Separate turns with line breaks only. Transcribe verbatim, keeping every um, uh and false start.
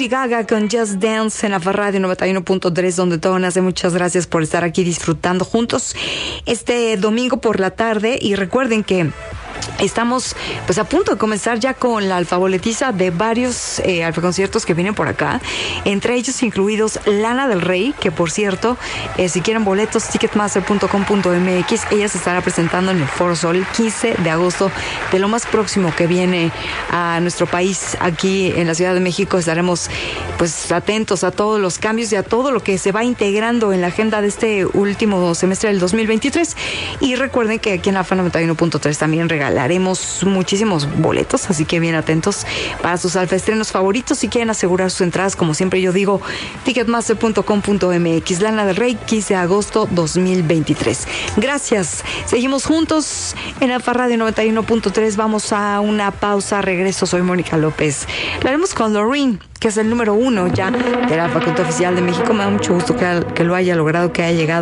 Lady Gaga con Just Dance en Alfa Radio noventa y uno punto tres, donde todo nace. Muchas gracias por estar aquí disfrutando juntos este domingo por la tarde. Y recuerden que estamos pues a punto de comenzar ya con la alfaboletiza de varios eh, alfaconciertos que vienen por acá, entre ellos incluidos Lana del Rey, que por cierto, eh, si quieren boletos, ticketmaster punto com punto m x. Ella se estará presentando en el Foro Sol el quince de agosto, de lo más próximo que viene a nuestro país. Aquí en la Ciudad de México estaremos pues atentos a todos los cambios y a todo lo que se va integrando en la agenda de este último semestre del dos mil veintitrés. Y recuerden que aquí en Alfa noventa y uno punto tres también regalaremos muchísimos boletos, así que bien atentos para sus alfaestrenos favoritos. Si quieren asegurar sus entradas, como siempre yo digo, ticketmaster punto com punto m x. Lana del Rey, quince de agosto dos mil veintitrés. Gracias. Seguimos juntos en Alfa Radio noventa y uno punto tres. Vamos a una pausa. Regreso. Soy Mónica López. Lo haremos con Loreen, que es el número uno ya del Alfa Conto Oficial de México. Me da mucho gusto que, que lo haya logrado, que haya llegado